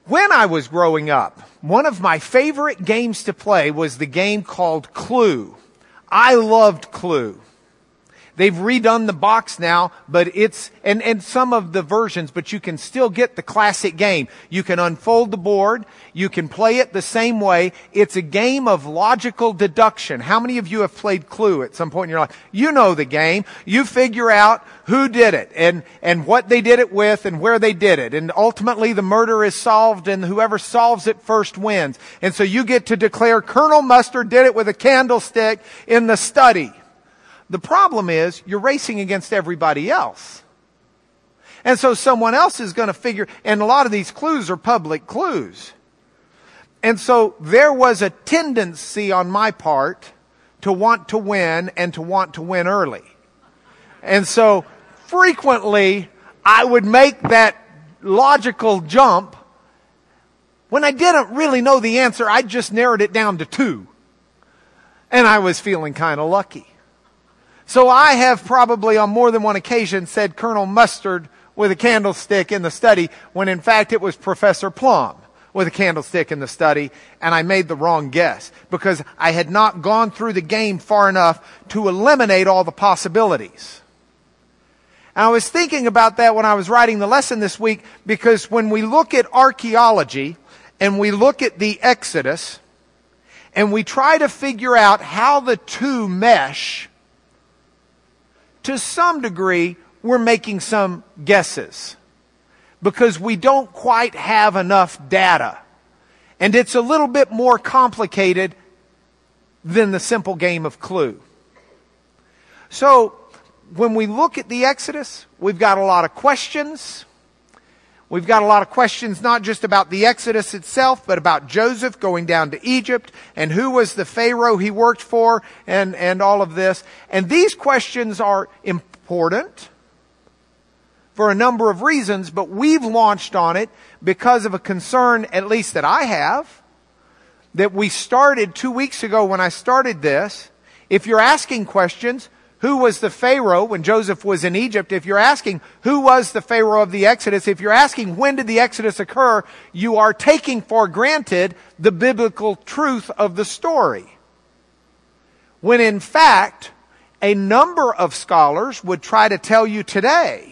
When I was growing up, one of my favorite games to play was the game called Clue. I loved Clue. They've redone the box now, but and some of the versions, but you can still get the classic game. You can unfold the board. You can play it the same way. It's a game of logical deduction. How many of you have played Clue at some point in your life? You know the game. You figure out who did it and what they did it with and where they did it. And ultimately the murder is solved and whoever solves it first wins. And so you get to declare Colonel Mustard did it with a candlestick in the study. The problem is you're racing against everybody else. And so someone else is going to figure, and a lot of these clues are public clues. And so there was a tendency on my part to want to win and to want to win early. And so frequently I would make that logical jump. When I didn't really know the answer, I just narrowed it down to 2. And I was feeling kind of lucky. So I have probably on more than one occasion said Colonel Mustard with a candlestick in the study when in fact it was Professor Plum with a candlestick in the study, and I made the wrong guess because I had not gone through the game far enough to eliminate all the possibilities. And I was thinking about that when I was writing the lesson this week, because when we look at archaeology and we look at the Exodus and we try to figure out how the two mesh, to some degree, we're making some guesses because we don't quite have enough data. And it's a little bit more complicated than the simple game of Clue. So, when we look at the Exodus, we've got a lot of questions. We've got a lot of questions not just about the Exodus itself, but about Joseph going down to Egypt and who was the Pharaoh he worked for and all of this. And these questions are important for a number of reasons, but we've launched on it because of a concern, at least that I have, that we started 2 weeks ago when I started this. If you're asking questions, who was the Pharaoh when Joseph was in Egypt? If you're asking who was the Pharaoh of the Exodus, if you're asking when did the Exodus occur, you are taking for granted the biblical truth of the story. When in fact, a number of scholars would try to tell you today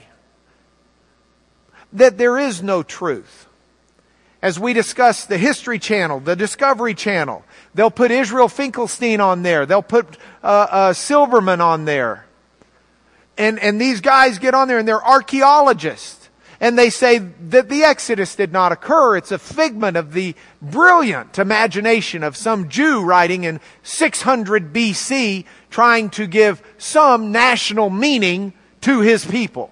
that there is no truth. As we discuss the History Channel, the Discovery Channel, they'll put Israel Finkelstein on there. They'll put Silverman on there. And these guys get on there and they're archaeologists. And they say that the Exodus did not occur. It's a figment of the brilliant imagination of some Jew writing in 600 BC trying to give some national meaning to his people.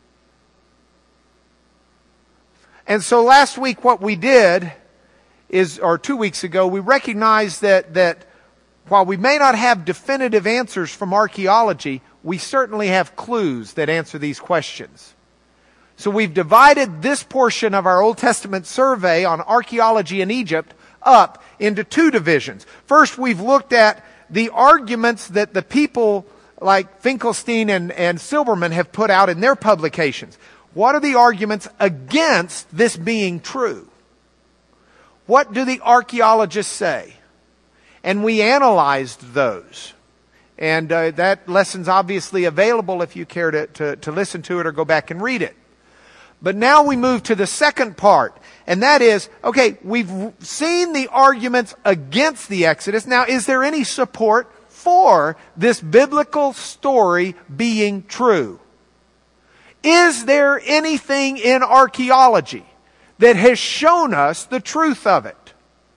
And so last week what we did is, or 2 weeks ago, we recognized that while we may not have definitive answers from archaeology, we certainly have clues that answer these questions. So we've divided this portion of our Old Testament survey on archaeology in Egypt up into 2 divisions. First, we've looked at the arguments that the people like Finkelstein and Silverman have put out in their publications. What are the arguments against this being true? What do the archaeologists say? And we analyzed those. And that lesson's obviously available if you care to listen to it or go back and read it. But now we move to the second part. And that is, okay, we've seen the arguments against the Exodus. Now, is there any support for this biblical story being true? Is there anything in archaeology that has shown us the truth of it?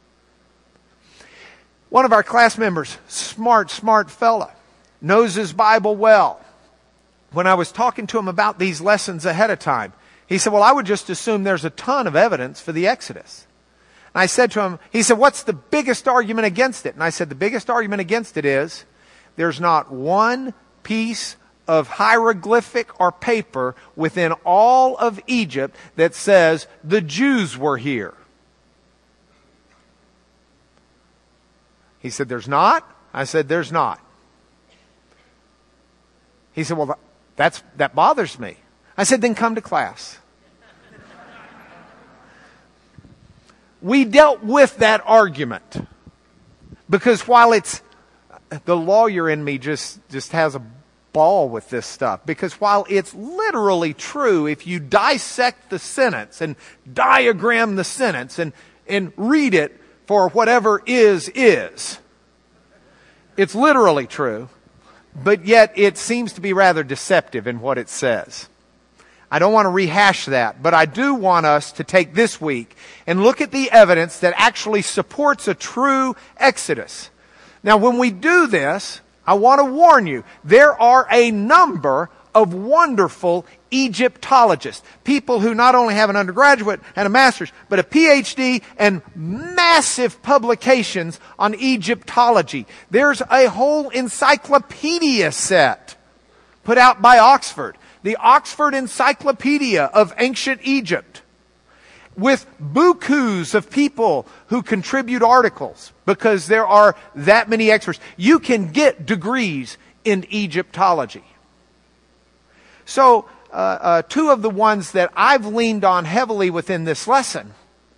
One of our class members, smart fella, knows his Bible well. When I was talking to him about these lessons ahead of time, he said, well, I would just assume there's a ton of evidence for the Exodus. And I said to him, he said, what's the biggest argument against it? And I said, the biggest argument against it is there's not one piece of hieroglyphic or paper within all of Egypt that says the Jews were here. He said, there's not? I said, there's not. He said, well, that bothers me. I said, then come to class. we dealt with that argument. Because while it's, the lawyer in me just has a ball with this stuff. Because while it's literally true, if you dissect the sentence and diagram the sentence and read it for whatever is, it's literally true. But yet it seems to be rather deceptive in what it says. I don't want to rehash that, but I do want us to take this week and look at the evidence that actually supports a true Exodus. Now, when we do this, I want to warn you, there are a number of wonderful Egyptologists, people who not only have an undergraduate and a master's, but a PhD and massive publications on Egyptology. There's a whole encyclopedia set put out by Oxford, the Oxford Encyclopedia of Ancient Egypt, with bukus of people who contribute articles, because there are that many experts. You can get degrees in Egyptology. So, two of the ones that I've leaned on heavily within this lesson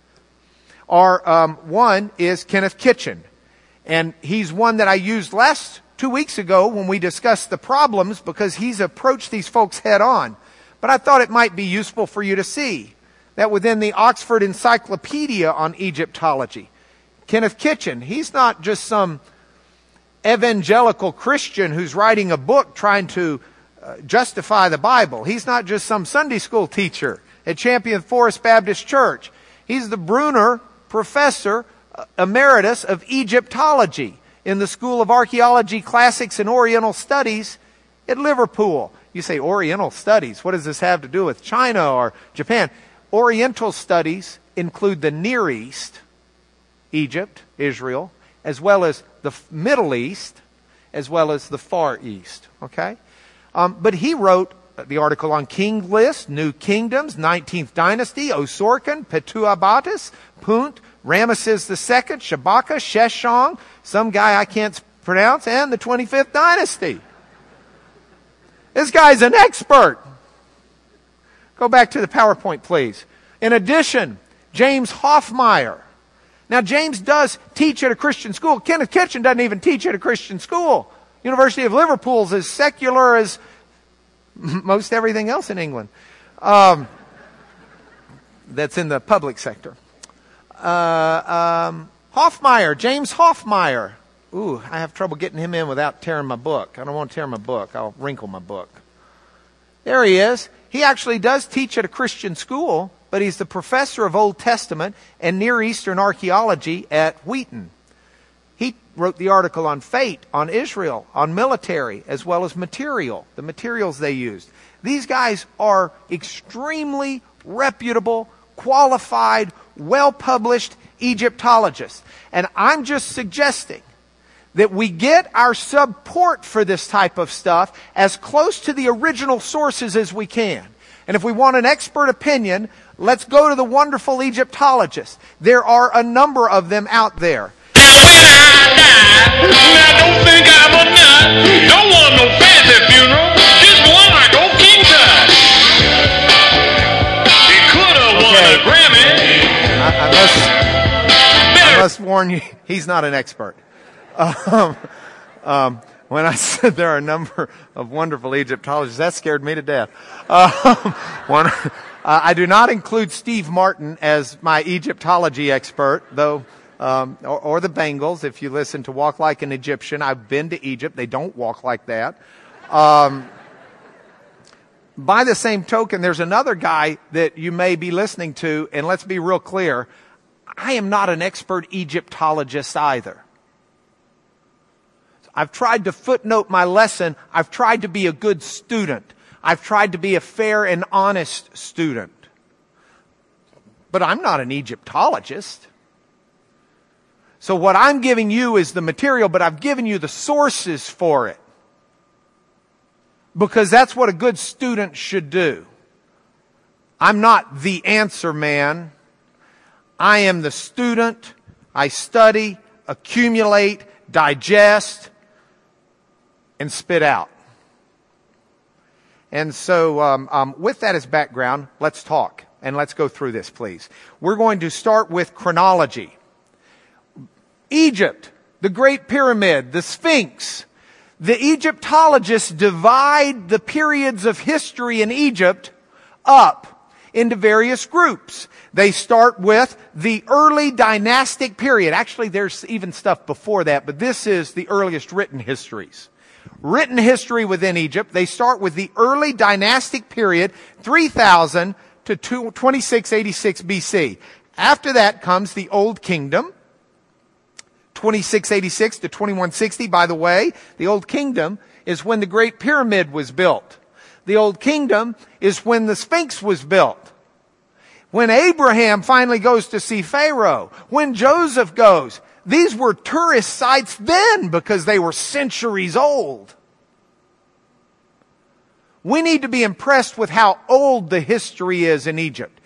are, one is Kenneth Kitchen. And he's one that I used 2 weeks ago when we discussed the problems, because he's approached these folks head on. But I thought it might be useful for you to see that within the Oxford Encyclopedia on Egyptology, Kenneth Kitchen, he's not just some evangelical Christian who's writing a book trying to justify the Bible. He's not just some Sunday school teacher at Champion Forest Baptist Church. He's the Bruner Professor Emeritus of Egyptology in the School of Archaeology, Classics, and Oriental Studies at Liverpool. You say, Oriental Studies, what does this have to do with China or Japan? Oriental Studies include the Near East, Egypt, Israel, as well as the Middle East, as well as the Far East. Okay? But he wrote the article on King List, New Kingdoms, 19th Dynasty, Osorkon, Petuabatis, Punt, Ramesses II, Shabaka, Sheshong, some guy I can't pronounce, and the 25th Dynasty. This guy's an expert. Go back to the PowerPoint, please. In addition, James Hoffmeyer. Now, James does teach at a Christian school. Kenneth Kitchen doesn't even teach at a Christian school. University of Liverpool's as secular as most everything else in England. That's in the public sector. Hoffmeyer, James Hoffmeyer. Ooh, I have trouble getting him in without tearing my book. I don't want to tear my book. I'll wrinkle my book. There he is. He actually does teach at a Christian school, but he's the professor of Old Testament and Near Eastern archaeology at Wheaton. He wrote the article on fate, on Israel, on military, as well as material, the materials they used. These guys are extremely reputable, qualified, well-published Egyptologists. And I'm just suggesting that we get our support for this type of stuff as close to the original sources as we can. And if we want an expert opinion, let's go to the wonderful Egyptologists. There are a number of them out there. I don't think I'm a nut. Don't want no fancy funeral. Just one like old king size. He could have won a Grammy. I must warn you, he's not an expert. When I said there are a number of wonderful Egyptologists, that scared me to death. I do not include Steve Martin as my Egyptology expert, though. Or the Bengals, if you listen to Walk Like an Egyptian. I've been to Egypt. They don't walk like that. By the same token, there's another guy that you may be listening to, and let's be real clear. I am not an expert Egyptologist either. I've tried to footnote my lesson. I've tried to be a good student. I've tried to be a fair and honest student. But I'm not an Egyptologist. So what I'm giving you is the material, but I've given you the sources for it. Because that's what a good student should do. I'm not the answer man. I am the student. I study, accumulate, digest, and spit out. And so with that as background, let's talk. and let's go through this, please. We're going to start with chronology. Egypt, the Great Pyramid, the Sphinx. The Egyptologists divide the periods of history in Egypt up into various groups. They start with the early dynastic period. Actually, there's even stuff before that, but this is the earliest written histories. Written history within Egypt, they start with the early dynastic period, 3000 to 2686 BC. After that comes the Old Kingdom, 2686 to 2160. By the way, the Old Kingdom is when the Great Pyramid was built. The Old Kingdom is when the Sphinx was built. When Abraham finally goes to see Pharaoh. When Joseph goes. These were tourist sites then because they were centuries old. We need to be impressed with how old the history is in Egypt.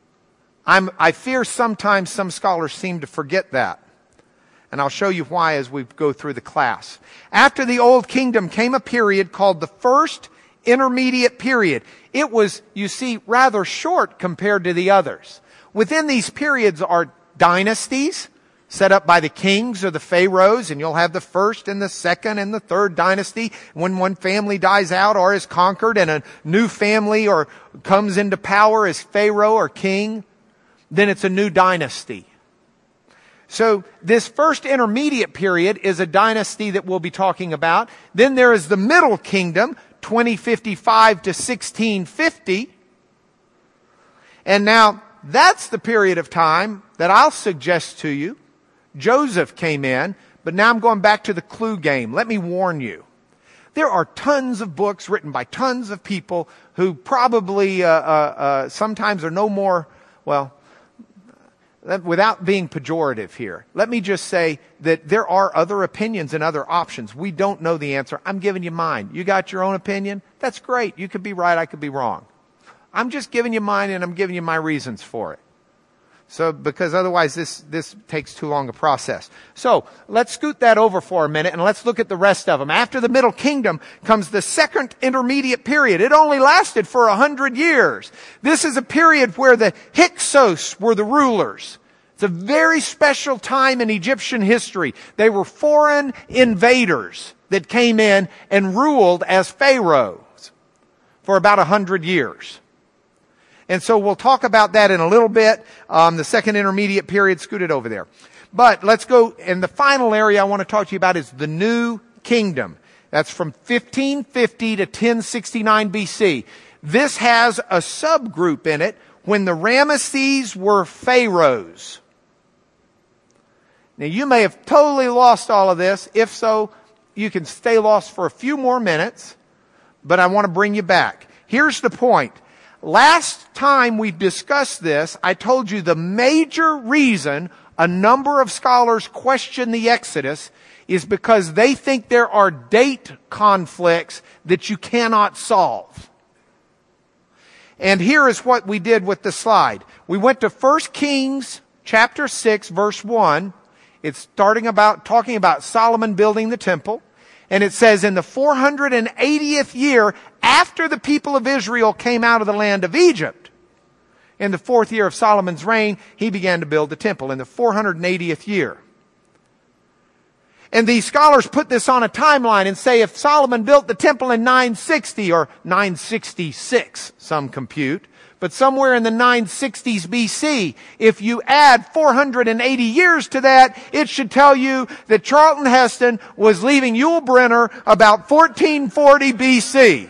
I fear sometimes some scholars seem to forget that. And I'll show you why as we go through the class. After the Old Kingdom came a period called the First Intermediate Period. It was, you see, rather short compared to the others. Within these periods are dynasties set up by the kings or the pharaohs, and you'll have the first and the second and the third dynasty. When one family dies out or is conquered and a new family or comes into power as pharaoh or king, then it's a new dynasty. So this first intermediate period is a dynasty that we'll be talking about. Then there is the Middle Kingdom, 2055 to 1650. And now that's the period of time that I'll suggest to you. Joseph came in, but now I'm going back to the clue game. Let me warn you. There are tons of books written by tons of people who probably sometimes are no more, well, without being pejorative here, let me just say that there are other opinions and other options. We don't know the answer. I'm giving you mine. You got your own opinion? That's great. You could be right. I could be wrong. I'm just giving you mine and I'm giving you my reasons for it. So, because otherwise this takes too long a process. So, let's scoot that over for a minute and let's look at the rest of them. After the Middle Kingdom comes the Second Intermediate Period. It only lasted for 100 years. This is a period where the Hyksos were the rulers. It's a very special time in Egyptian history. They were foreign invaders that came in and ruled as pharaohs for about 100 years. And so we'll talk about that in a little bit. The Second Intermediate Period, scooted over there. But let's go, and the final area I want to talk to you about is the New Kingdom. That's from 1550 to 1069 BC. This has a subgroup in it when the Ramesses were pharaohs. Now you may have totally lost all of this. If so, you can stay lost for a few more minutes, but I want to bring you back. Here's the point. Last time we discussed this, I told you the major reason a number of scholars question the Exodus is because they think there are date conflicts that you cannot solve. And here is what we did with the slide. We went to 1 Kings chapter 6 verse 1. It's talking about Solomon building the temple. And it says, in the 480th year after the people of Israel came out of the land of Egypt, in the 4th year of Solomon's reign, he began to build the temple in the 480th year. And these scholars put this on a timeline and say if Solomon built the temple in 960 or 966, some compute, but somewhere in the 960s BC, if you add 480 years to that, it should tell you that Charlton Heston was leaving Yul Brynner about 1440 BC.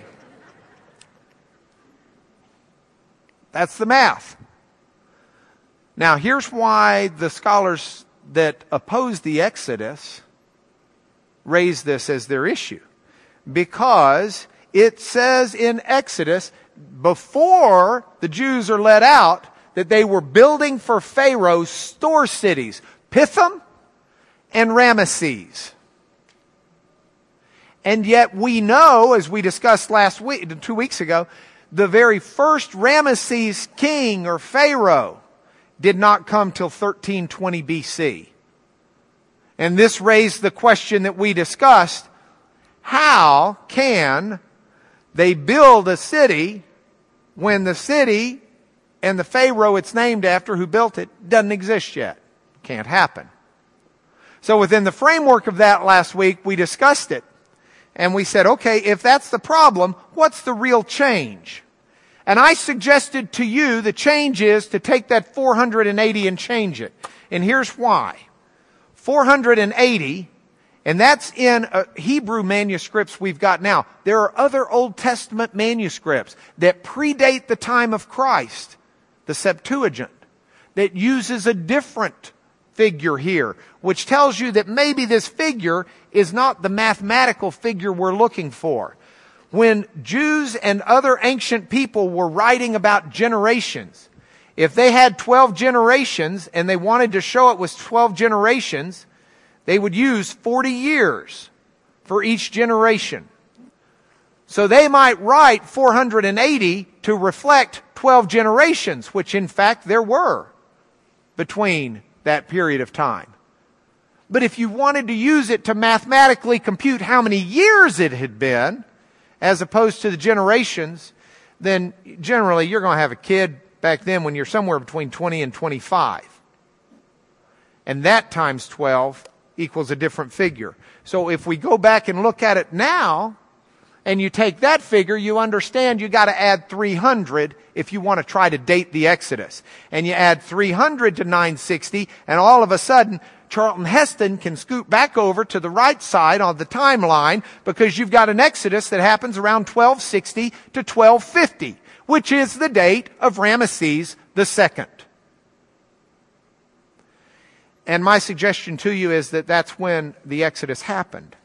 That's the math. Now, here's why the scholars that oppose the Exodus raise this as their issue. Because it says in Exodus, before the Jews are let out, that they were building for Pharaoh store cities, Pithom and Ramesses. And yet we know, as we discussed 2 weeks ago, the very first Ramesses king or Pharaoh did not come till 1320 BC. And this raised the question that we discussed, how can they build a city when the city and the Pharaoh it's named after who built it doesn't exist yet. Can't happen. So within the framework of that last week, we discussed it. And we said, okay, if that's the problem, what's the real change? And I suggested to you the change is to take that 480 and change it. And here's why. 480, and that's in Hebrew manuscripts we've got now. There are other Old Testament manuscripts that predate the time of Christ, the Septuagint, that uses a different figure here, which tells you that maybe this figure is not the mathematical figure we're looking for. When Jews and other ancient people were writing about generations, if they had 12 generations and they wanted to show it was 12 generations, they would use 40 years for each generation. So they might write 480 to reflect 12 generations, which in fact there were between that period of time. But if you wanted to use it to mathematically compute how many years it had been, as opposed to the generations, then generally you're going to have a kid back then when you're somewhere between 20 and 25. And that times 12 equals a different figure. So if we go back and look at it now, and you take that figure, you understand you got to add 300 if you want to try to date the Exodus. And you add 300 to 960, and all of a sudden, Charlton Heston can scoot back over to the right side on the timeline because you've got an Exodus that happens around 1260 to 1250, which is the date of Ramesses II. And my suggestion to you is that that's when the Exodus happened.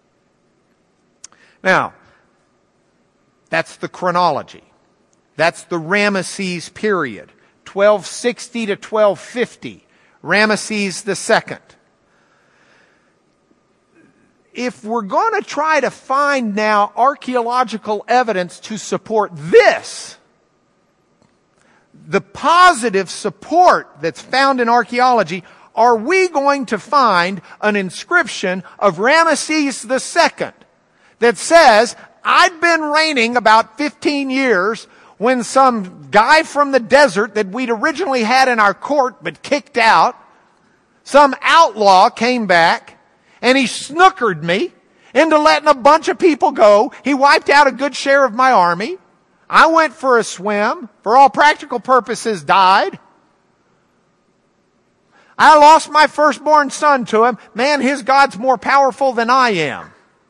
Now, that's the chronology. That's the Ramesses period. 1260 to 1250. Ramesses II. If we're going to try to find now archaeological evidence to support this, the positive support that's found in archaeology, are we going to find an inscription of Ramesses II that says, I'd been reigning about 15 years when some guy from the desert that we'd originally had in our court but kicked out, some outlaw came back and he snookered me into letting a bunch of people go. He wiped out a good share of my army. I went for a swim, for all practical purposes died. I lost my firstborn son to him. Man, his God's more powerful than I am.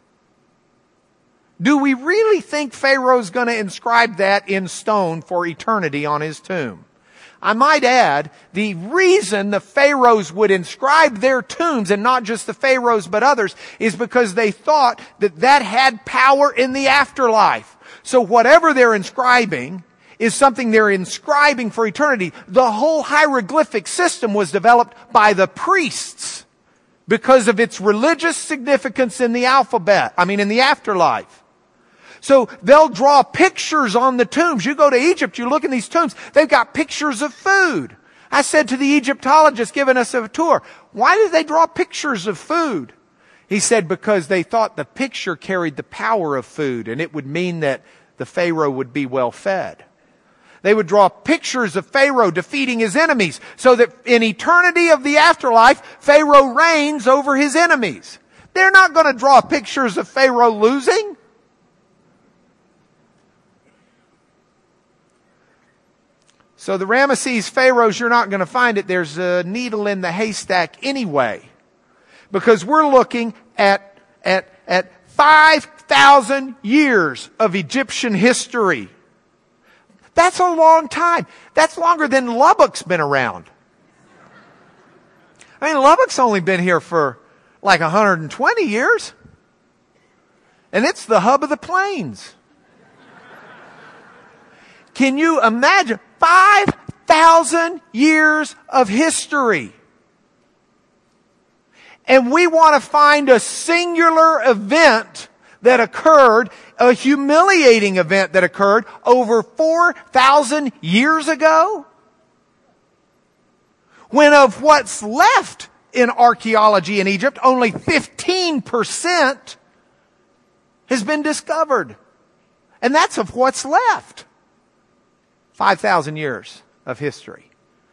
Do we really think Pharaoh's going to inscribe that in stone for eternity on his tomb? I might add, the reason the pharaohs would inscribe their tombs, and not just the pharaohs but others, is because they thought that that had power in the afterlife. So whatever they're inscribing is something they're inscribing for eternity. The whole hieroglyphic system was developed by the priests because of its religious significance in the alphabet, in the afterlife. So they'll draw pictures on the tombs. You go to Egypt, you look in these tombs, they've got pictures of food. I said to the Egyptologist giving us a tour, why did they draw pictures of food? He said because they thought the picture carried the power of food, and it would mean that the Pharaoh would be well fed. They would draw pictures of Pharaoh defeating his enemies, so that in eternity of the afterlife, Pharaoh reigns over his enemies. They're not going to draw pictures of Pharaoh losing. So the Ramesses pharaohs, you're not going to find it. There's a needle in the haystack anyway. Because we're looking at 5,000 years of Egyptian history. That's a long time. That's longer than Lubbock's been around. Lubbock's only been here for like 120 years. And it's the hub of the plains. Can you imagine? 5,000 years of history. And we want to find a singular event that occurred, a humiliating event that occurred over 4,000 years ago? When of what's left in archaeology in Egypt, only 15% has been discovered. And that's of what's left. 5,000 years. of history.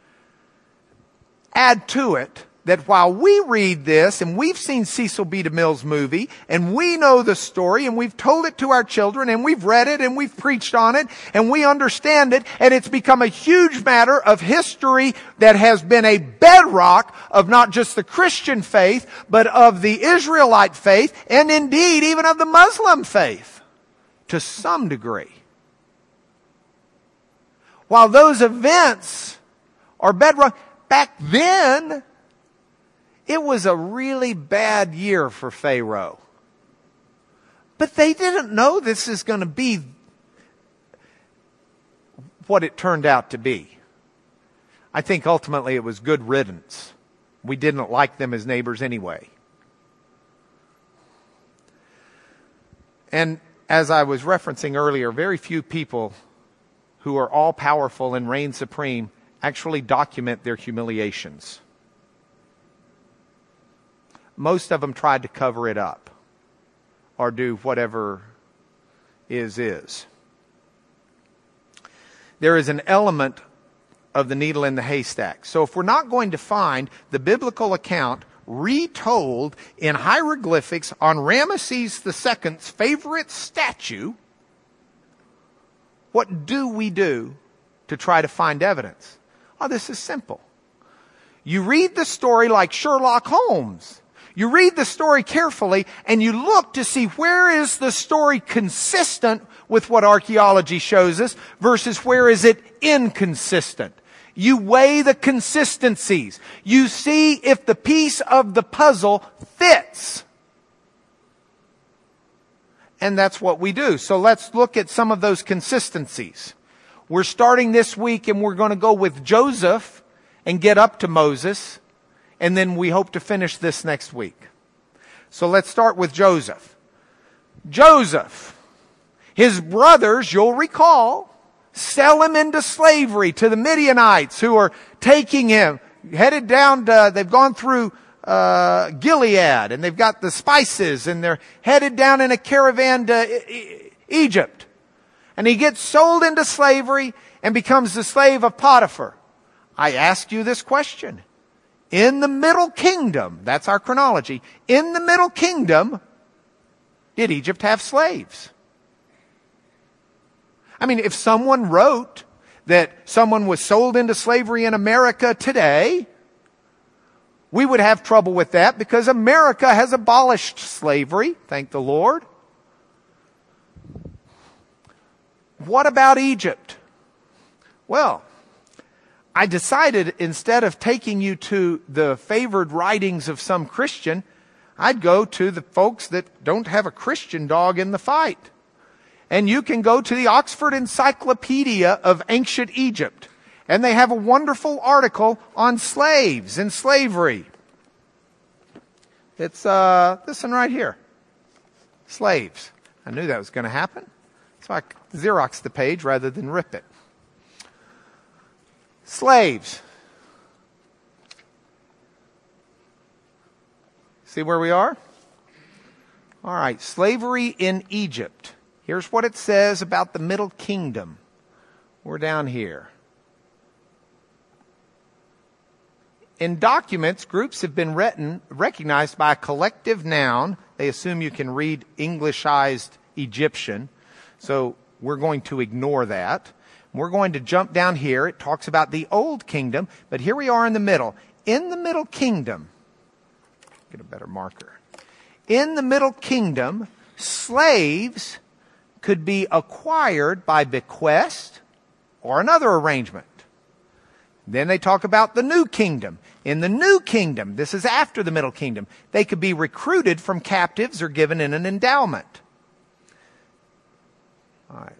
Add to it that while we read this, and we've seen Cecil B. DeMille's movie, and we know the story, and we've told it to our children, and we've read it, and we've preached on it, and we understand it, and it's become a huge matter of history that has been a bedrock of not just the Christian faith, but of the Israelite faith, and indeed even of the Muslim faith, to some degree. While those events are bedrock, back then, it was a really bad year for Pharaoh. But they didn't know this is going to be what it turned out to be. I think ultimately it was good riddance. We didn't like them as neighbors anyway. And as I was referencing earlier, very few people who are all powerful and reign supreme actually document their humiliations. Most of them tried to cover it up or do whatever is. There is an element of the needle in the haystack. So if we're not going to find the biblical account retold in hieroglyphics on Ramesses II's favorite statue, what do we do to try to find evidence? Oh, this is simple. You read the story like Sherlock Holmes. You read the story carefully and you look to see where is the story consistent with what archaeology shows us versus where is it inconsistent. You weigh the consistencies. You see if the piece of the puzzle fits. And that's what we do. So let's look at some of those consistencies. We're starting this week and we're going to go with Joseph and get up to Moses. And then we hope to finish this next week. So let's start with Joseph. Joseph, his brothers, you'll recall, sell him into slavery to the Midianites who are taking him, headed down to, they've gone through Gilead and they've got the spices and they're headed down in a caravan to Egypt. And he gets sold into slavery and becomes the slave of Potiphar. I ask you this question. In the Middle Kingdom, that's our chronology, in the Middle Kingdom, did Egypt have slaves? I mean, if someone wrote that someone was sold into slavery in America today, we would have trouble with that because America has abolished slavery, thank the Lord. What about Egypt? Well, I decided instead of taking you to the favored writings of some Christian, I'd go to the folks that don't have a Christian dog in the fight. And you can go to the Oxford Encyclopedia of Ancient Egypt. And they have a wonderful article on slaves and slavery. It's this one right here. Slaves. I knew that was going to happen. So I Xeroxed the page rather than rip it. Slaves. See where we are? All right, slavery in Egypt. Here's what it says about the Middle Kingdom. We're down here. In documents, groups have been recognized by a collective noun. They assume you can read Englishized Egyptian, so we're going to ignore that. We're going to jump down here. It talks about the Old Kingdom, but here we are in the middle. In the Middle Kingdom, get a better marker. In the Middle Kingdom, slaves could be acquired by bequest or another arrangement. Then they talk about the New Kingdom. In the New Kingdom, this is after the Middle Kingdom, they could be recruited from captives or given in an endowment. All right.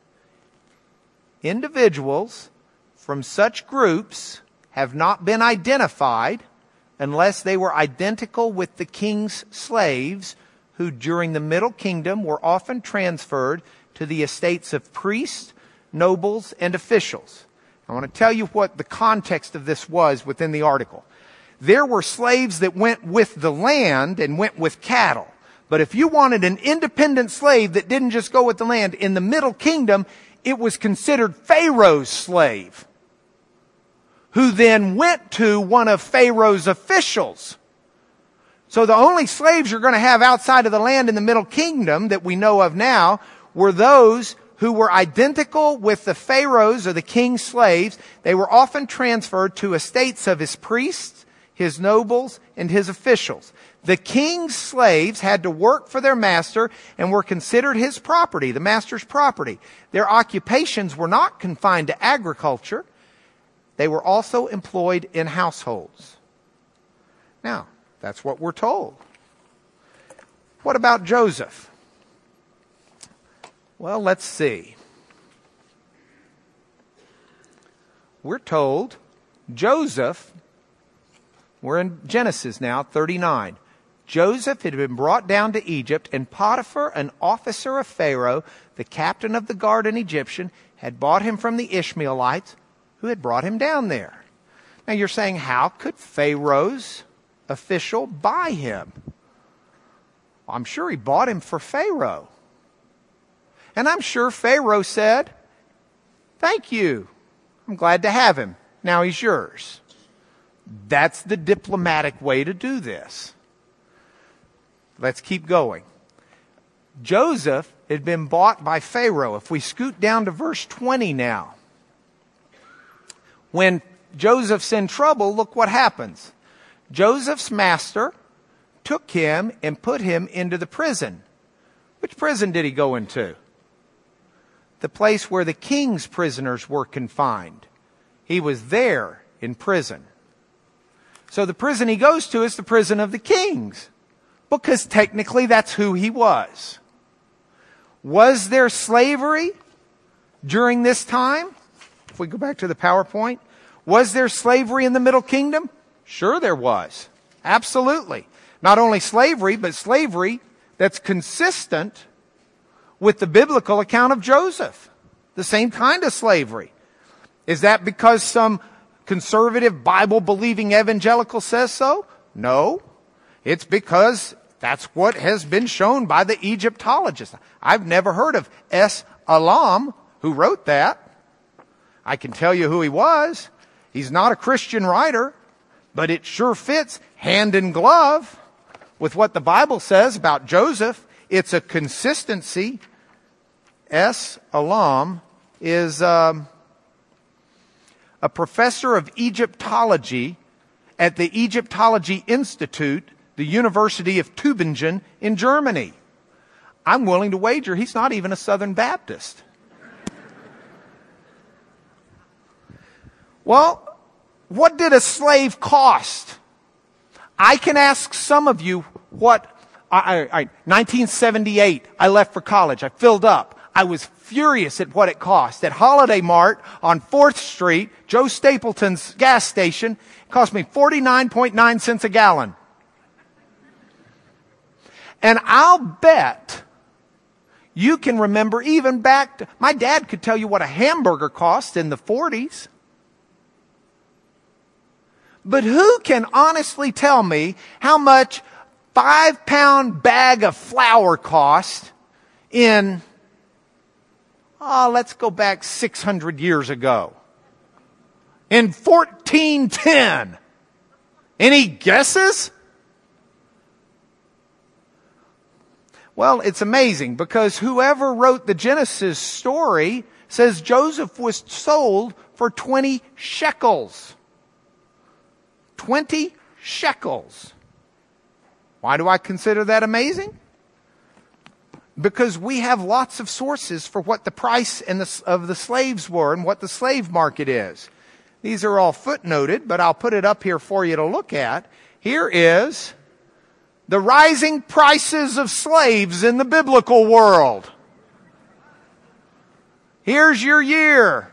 Individuals from such groups have not been identified unless they were identical with the king's slaves who during the Middle Kingdom were often transferred to the estates of priests, nobles, and officials. I want to tell you what the context of this was within the article. There were slaves that went with the land and went with cattle. But if you wanted an independent slave that didn't just go with the land, in the Middle Kingdom, it was considered Pharaoh's slave. who then went to one of Pharaoh's officials. So the only slaves you're going to have outside of the land in the Middle Kingdom that we know of now were those who were identical with the pharaohs or the king's slaves. They were often transferred to estates of his priests, his nobles, and his officials. The king's slaves had to work for their master and were considered his property, the master's property. Their occupations were not confined to agriculture. They were also employed in households. Now, that's what we're told. What about Joseph? Well, let's see. We're told Joseph, we're in Genesis now, 39. Joseph had been brought down to Egypt, and Potiphar, an officer of Pharaoh, the captain of the guard, an Egyptian, had bought him from the Ishmaelites who had brought him down there. Now you're saying, how could Pharaoh's official buy him? I'm sure he bought him for Pharaoh. And I'm sure Pharaoh said, thank you. I'm glad to have him. Now he's yours. That's the diplomatic way to do this. Let's keep going. Joseph had been bought by Pharaoh. If we scoot down to verse 20 now. When Joseph's in trouble, look what happens. Joseph's master took him and put him into the prison. Which prison did he go into? The place where the king's prisoners were confined. He was there in prison. So the prison he goes to is the prison of the kings, because technically that's who he was. Was there slavery during this time? If we go back to the PowerPoint, was there slavery in the Middle Kingdom? Sure there was. Absolutely. Not only slavery, but slavery that's consistent with the biblical account of Joseph. The same kind of slavery. Is that because some conservative Bible-believing evangelical says so? No. It's because that's what has been shown by the Egyptologists. I've never heard of S. Alam, who wrote that. I can tell you who he was. He's not a Christian writer, but it sure fits hand in glove with what the Bible says about Joseph. It's a consistency. S. Alam is a professor of Egyptology at the Egyptology Institute, the University of Tübingen in Germany. I'm willing to wager he's not even a Southern Baptist. Well, what did a slave cost? I can ask some of you what, 1978, I left for college. I filled up. I was furious at what it cost. At Holiday Mart on 4th Street, Joe Stapleton's gas station, it cost me 49.9 cents a gallon. And I'll bet you can remember even back to, my dad could tell you what a hamburger cost in the 40s. But who can honestly tell me how much 5-pound bag of flour cost in, let's go back 600 years ago. In 1410. Any guesses? Well, it's amazing because whoever wrote the Genesis story says Joseph was sold for 20 shekels. 20 shekels. Why do I consider that amazing? Because we have lots of sources for what the price of the slaves were and what the slave market is. These are all footnoted, but I'll put it up here for you to look at. Here is the rising prices of slaves in the biblical world. Here's your year,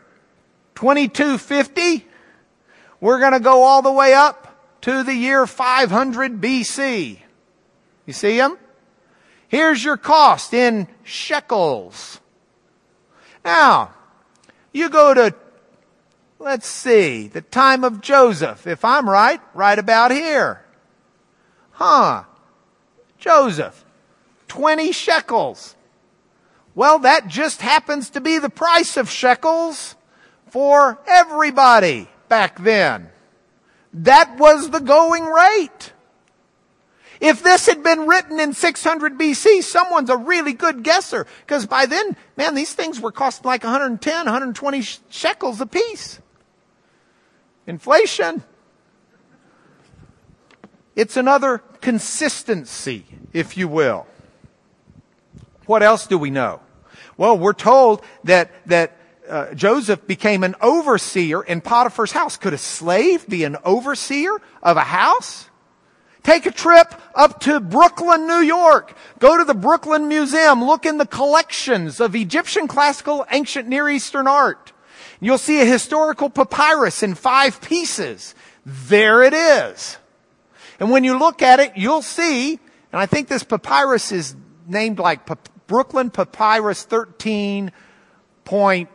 2250. We're going to go all the way up to the year 500 BC. You see them? Here's your cost in shekels. Now, you go to, let's see, the time of Joseph. If I'm right about here. Joseph, 20 shekels. Well, that just happens to be the price of shekels for everybody. back then. That was the going rate. If this had been written in 600 BC, someone's a really good guesser. Because by then, man, these things were costing like 110, 120 shekels a piece. Inflation. It's another consistency, if you will. What else do we know? Well, we're told that Joseph became an overseer in Potiphar's house. Could a slave be an overseer of a house? Take a trip up to Brooklyn, New York. Go to the Brooklyn Museum. Look in the collections of Egyptian classical ancient Near Eastern art. You'll see a historical papyrus in 5 pieces. There it is. And when you look at it, you'll see, and I think this papyrus is named like Brooklyn Papyrus 13 point,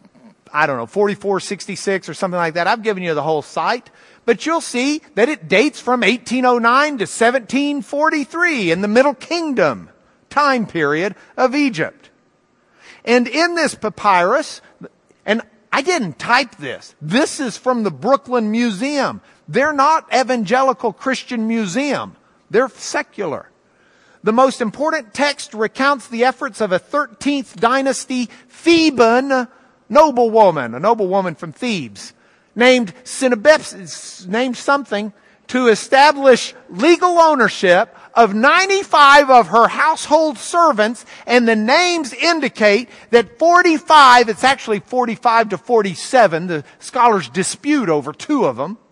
4466 or something like that. I've given you the whole site. But you'll see that it dates from 1809 to 1743 in the Middle Kingdom time period of Egypt. And in this papyrus, and I didn't type this. This is from the Brooklyn Museum. They're not evangelical Christian museum. They're secular. The most important text recounts the efforts of a 13th dynasty Theban noblewoman, a noblewoman from Thebes, named Synebepsis, named something, to establish legal ownership of 95 of her household servants, and the names indicate that 45, it's actually 45 to 47, the scholars dispute over 2 of them,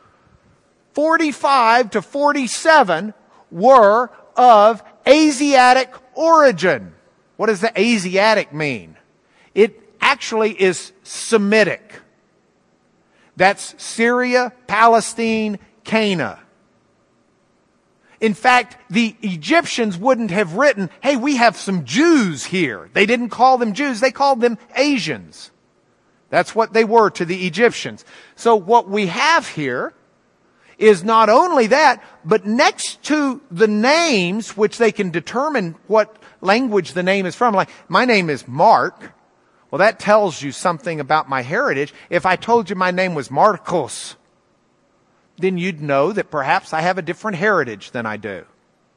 45 to 47 were of Asiatic origin. What does the Asiatic mean? It actually is Semitic. That's Syria, Palestine, Canaan. In fact, the Egyptians wouldn't have written, hey, we have some Jews here. They didn't call them Jews, they called them Asians. That's what they were to the Egyptians. So what we have here is not only that, but next to the names, which they can determine what language the name is from, like my name is Mark. Well, that tells you something about my heritage. If I told you my name was Marcos, then you'd know that perhaps I have a different heritage than I do.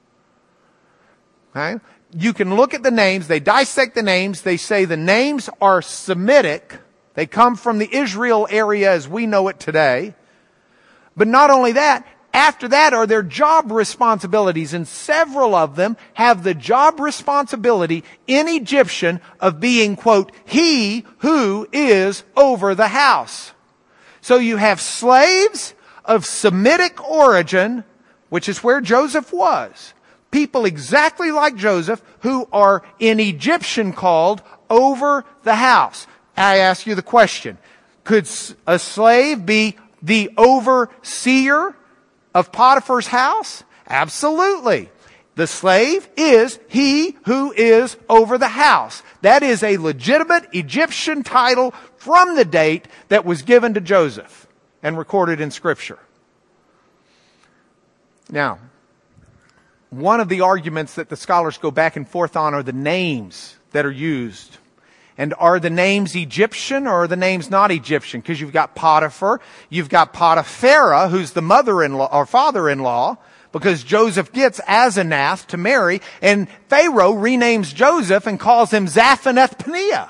Okay? You can look at the names, they dissect the names, they say the names are Semitic. They come from the Israel area as we know it today. But not only that, after that are their job responsibilities, and several of them have the job responsibility in Egyptian of being, quote, he who is over the house. So you have slaves of Semitic origin, which is where Joseph was. People exactly like Joseph who are in Egyptian called over the house. I ask you the question, could a slave be the overseer of Potiphar's house? Absolutely. The slave is he who is over the house. That is a legitimate Egyptian title from the date that was given to Joseph and recorded in Scripture. Now, one of the arguments that the scholars go back and forth on are the names that are used. And are the names Egyptian or are the names not Egyptian? Because you've got Potiphar, you've got Potipharah, who's the mother-in-law or father-in-law, because Joseph gets Asenath to marry, and Pharaoh renames Joseph and calls him Zaphenath-Paneah.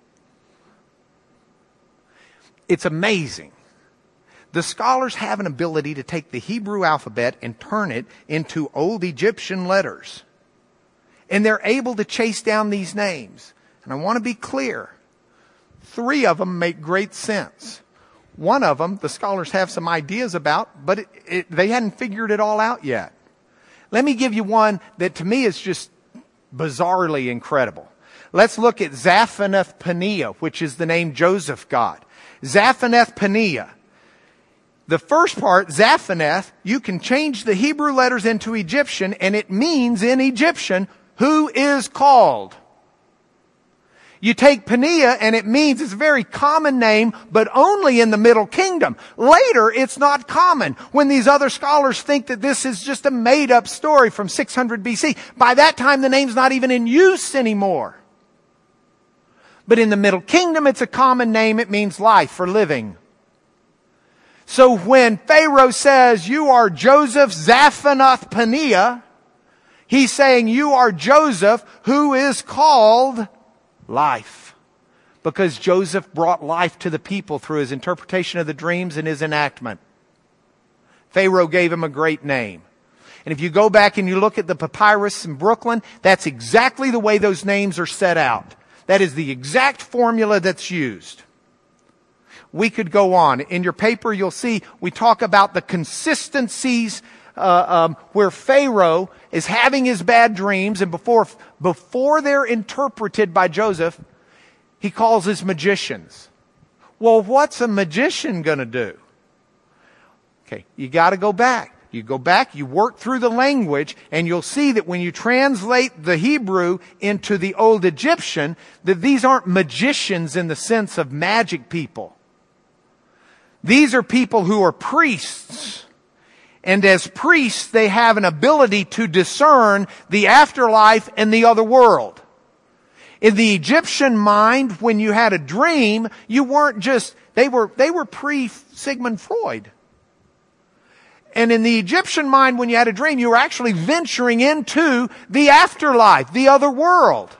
It's amazing. The scholars have an ability to take the Hebrew alphabet and turn it into old Egyptian letters. And they're able to chase down these names. And I want to be clear. 3 of them make great sense. One of them, the scholars have some ideas about, but they hadn't figured it all out yet. Let me give you one that to me is just bizarrely incredible. Let's look at Zaphenath-Paneah, which is the name Joseph got. Zaphenath-Paneah. The first part, Zaphenath, you can change the Hebrew letters into Egyptian, and it means in Egyptian, who is called. You take Paneah and it means it's a very common name, but only in the Middle Kingdom. Later, it's not common when these other scholars think that this is just a made-up story from 600 BC. By that time, the name's not even in use anymore. But in the Middle Kingdom, it's a common name. It means life or living. So when Pharaoh says, you are Joseph Zaphanath-Paneah, he's saying you are Joseph who is called Life. Because Joseph brought life to the people through his interpretation of the dreams and his enactment. Pharaoh gave him a great name. And if you go back and you look at the papyrus in Brooklyn, that's exactly the way those names are set out. That is the exact formula that's used. We could go on. In your paper, you'll see we talk about the consistencies where Pharaoh is having his bad dreams, and before they're interpreted by Joseph, he calls his magicians. Well, what's a magician going to do? Okay, you got to go back. You go back, you work through the language, and you'll see that when you translate the Hebrew into the Old Egyptian, that these aren't magicians in the sense of magic people. These are people who are priests. And as priests, they have an ability to discern the afterlife and the other world. In the Egyptian mind, when you had a dream, you weren't just, they were pre-Sigmund Freud. And in the Egyptian mind, when you had a dream, you were actually venturing into the afterlife, the other world.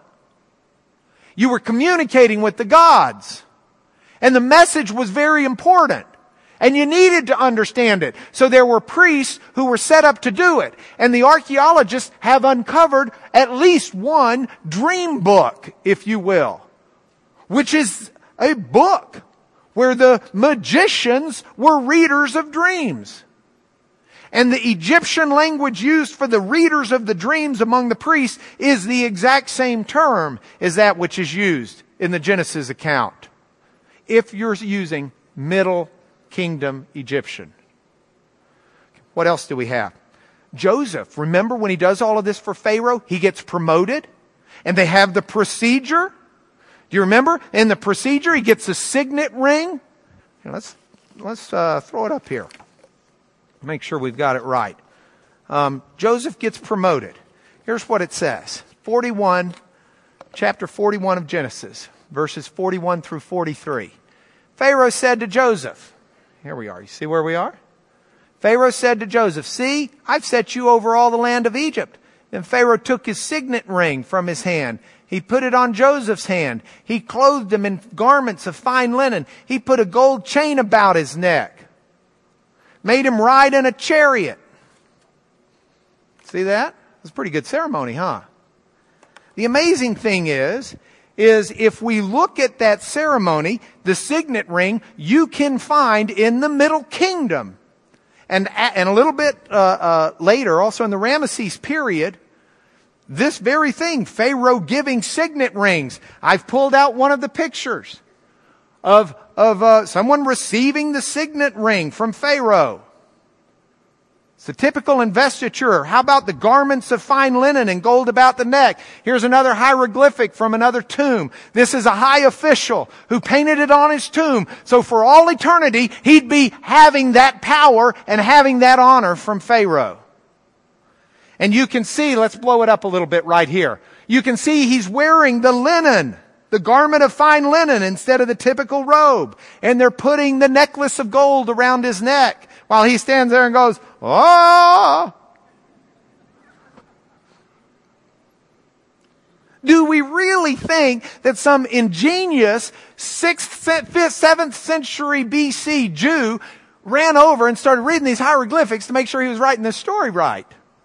You were communicating with the gods. And the message was very important. And you needed to understand it. So there were priests who were set up to do it. And the archaeologists have uncovered at least one dream book, if you will, which is a book where the magicians were readers of dreams. And the Egyptian language used for the readers of the dreams among the priests is the exact same term as that which is used in the Genesis account. If you're using Middle Kingdom Egyptian. What else do we have? Joseph, remember when he does all of this for Pharaoh, he gets promoted, and they have the procedure. Do you remember? In the procedure, he gets a signet ring. Let's throw it up here. Make sure we've got it right. Joseph gets promoted. Here's what it says. Chapter 41 of Genesis, verses 41 through 43. Pharaoh said to Joseph, here we are. You see where we are? Pharaoh said to Joseph, see, I've set you over all the land of Egypt. Then Pharaoh took his signet ring from his hand. He put it on Joseph's hand. He clothed him in garments of fine linen. He put a gold chain about his neck. Made him ride in a chariot. See that? It's a pretty good ceremony, huh? The amazing thing is if we look at that ceremony, the signet ring, you can find in the Middle Kingdom. And a little bit later, also in the Ramesses period, this very thing, Pharaoh giving signet rings. I've pulled out one of the pictures of someone receiving the signet ring from Pharaoh. It's the typical investiture. How about the garments of fine linen and gold about the neck? Here's another hieroglyphic from another tomb. This is a high official who painted it on his tomb. So for all eternity, he'd be having that power and having that honor from Pharaoh. And you can see, let's blow it up a little bit right here. You can see he's wearing the linen, the garment of fine linen instead of the typical robe. And they're putting the necklace of gold around his neck while he stands there and goes, oh! Do we really think that some ingenious 6th, 5th, 7th century BC Jew ran over and started reading these hieroglyphics to make sure he was writing this story right?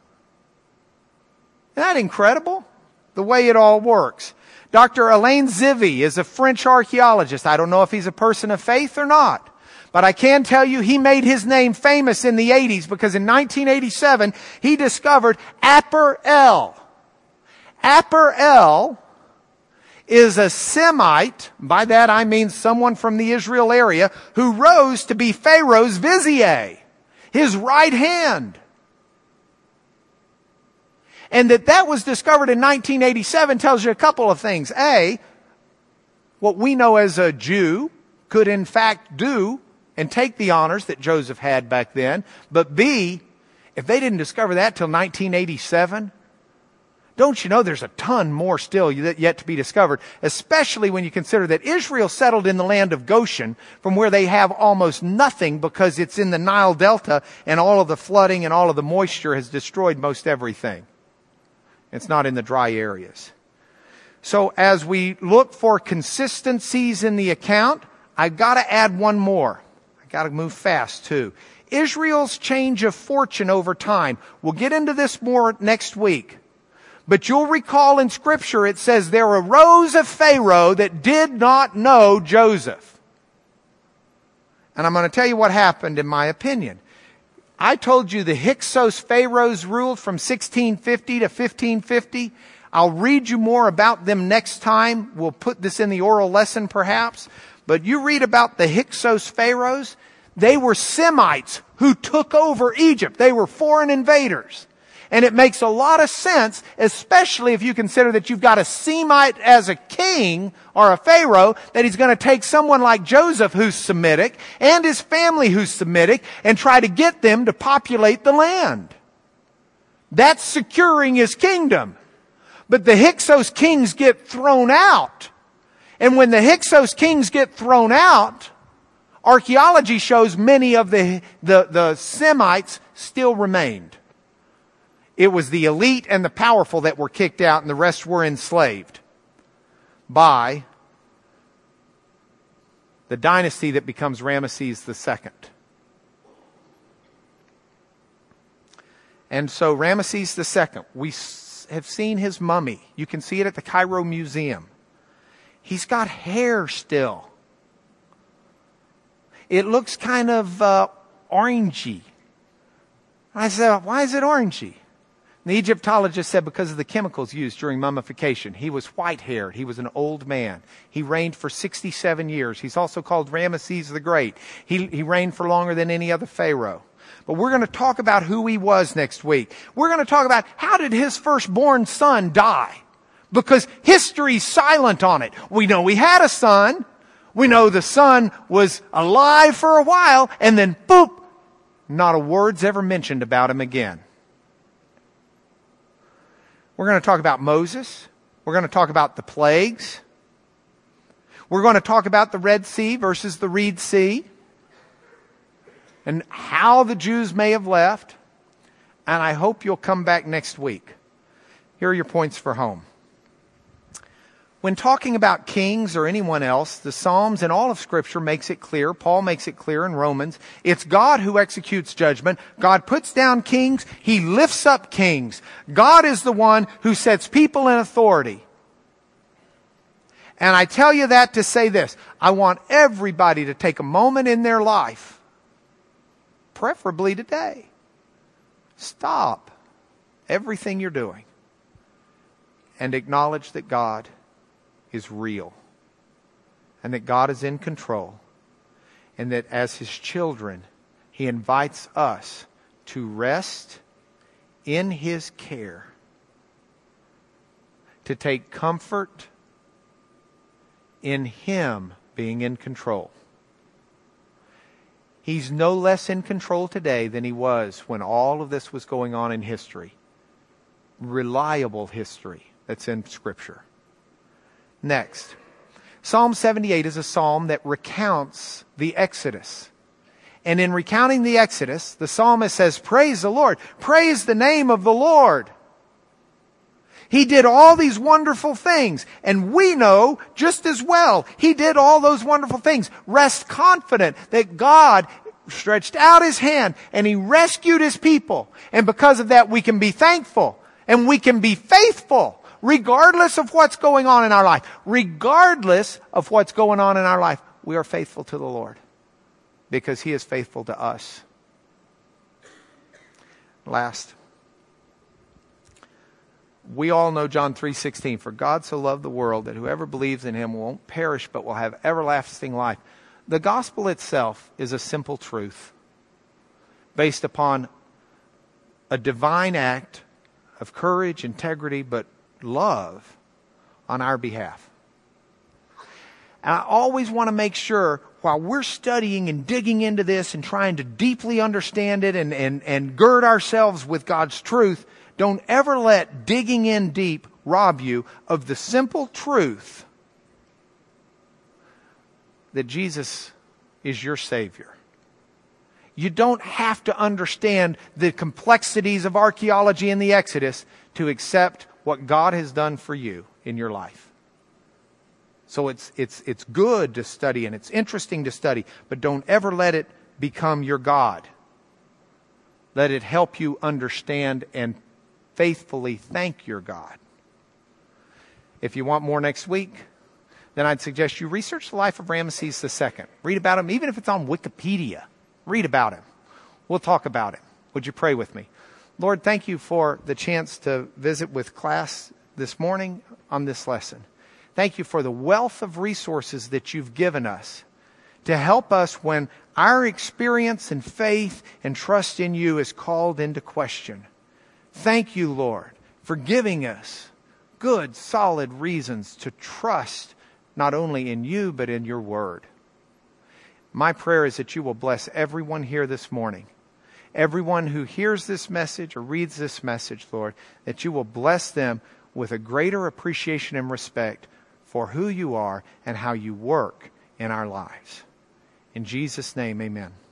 Isn't that incredible? The way it all works. Dr. Alain Zivy is a French archaeologist. I don't know if he's a person of faith or not. But I can tell you he made his name famous in the 80s because in 1987 he discovered Aper El. Aper El is a Semite, by that I mean someone from the Israel area, who rose to be Pharaoh's vizier, his right hand. And that was discovered in 1987 tells you a couple of things. A, what we know as a Jew could in fact do and take the honors that Joseph had back then. But B, if they didn't discover that till 1987, Don't you know there's a ton more still yet to be discovered, especially when you consider that Israel settled in the land of Goshen, from where they have almost nothing because it's in the Nile Delta and all of the flooding and all of the moisture has destroyed most everything. It's not in the dry areas. So as we look for consistencies in the account, I've got to add one more. I've got to move fast too. Israel's change of fortune over time. We'll get into this more next week. But you'll recall in Scripture it says there arose a Pharaoh that did not know Joseph. And I'm going to tell you what happened in my opinion. I told you the Hyksos Pharaohs ruled from 1650 to 1550. I'll read you more about them next time. We'll put this in the oral lesson perhaps. But you read about the Hyksos Pharaohs. They were Semites who took over Egypt. They were foreign invaders. And it makes a lot of sense, especially if you consider that you've got a Semite as a king or a pharaoh, that he's going to take someone like Joseph who's Semitic and his family who's Semitic and try to get them to populate the land. That's securing his kingdom. But the Hyksos kings get thrown out. And when the Hyksos kings get thrown out, archaeology shows many of the Semites still remained. It was the elite and the powerful that were kicked out and the rest were enslaved by the dynasty that becomes Ramesses II. And so Ramesses II, we have seen his mummy. You can see it at the Cairo Museum. He's got hair still. It looks kind of orangey. I said, why is it orangey? The Egyptologist said because of the chemicals used during mummification. He was white-haired. He was an old man. He reigned for 67 years. He's also called Ramesses the Great. He reigned for longer than any other pharaoh. But we're going to talk about who he was next week. We're going to talk about how did his firstborn son die? Because history's silent on it. We know he had a son. We know the son was alive for a while, and then boop, not a word's ever mentioned about him again. We're going to talk about Moses. We're going to talk about the plagues. We're going to talk about the Red Sea versus the Reed Sea and how the Jews may have left. And I hope you'll come back next week. Here are your points for home. When talking about kings or anyone else, the Psalms and all of Scripture makes it clear. Paul makes it clear in Romans. It's God who executes judgment. God puts down kings. He lifts up kings. God is the one who sets people in authority. And I tell you that to say this. I want everybody to take a moment in their life, preferably today. Stop everything you're doing and acknowledge that God is real and that God is in control and that as His children, He invites us to rest in His care, to take comfort in Him being in control. He's no less in control today than He was when all of this was going on in history. Reliable history that's in Scripture. Next, Psalm 78 is a psalm that recounts the Exodus. And in recounting the Exodus, the psalmist says, praise the Lord. Praise the name of the Lord. He did all these wonderful things. And we know just as well, He did all those wonderful things. Rest confident that God stretched out His hand and He rescued His people. And because of that, we can be thankful and we can be faithful. Regardless of what's going on in our life. Regardless of what's going on in our life, we are faithful to the Lord. Because He is faithful to us. Last. We all know John 3:16. For God so loved the world that whoever believes in Him won't perish but will have everlasting life. The gospel itself is a simple truth. Based upon a divine act of courage, integrity, but love on our behalf. And I always want to make sure while we're studying and digging into this and trying to deeply understand it and gird ourselves with God's truth, don't ever let digging in deep rob you of the simple truth that Jesus is your Savior. You don't have to understand the complexities of archaeology and the Exodus to accept what God has done for you in your life. So it's good to study and it's interesting to study, but don't ever let it become your God. Let it help you understand and faithfully thank your God. If you want more next week, then I'd suggest you research the life of Ramesses II. Read about him, even if it's on Wikipedia. Read about him. We'll talk about him. Would you pray with me? Lord, thank you for the chance to visit with class this morning on this lesson. Thank you for the wealth of resources that you've given us to help us when our experience and faith and trust in you is called into question. Thank you, Lord, for giving us good, solid reasons to trust not only in you, but in your word. My prayer is that you will bless everyone here this morning. Everyone who hears this message or reads this message, Lord, that you will bless them with a greater appreciation and respect for who you are and how you work in our lives. In Jesus' name, amen.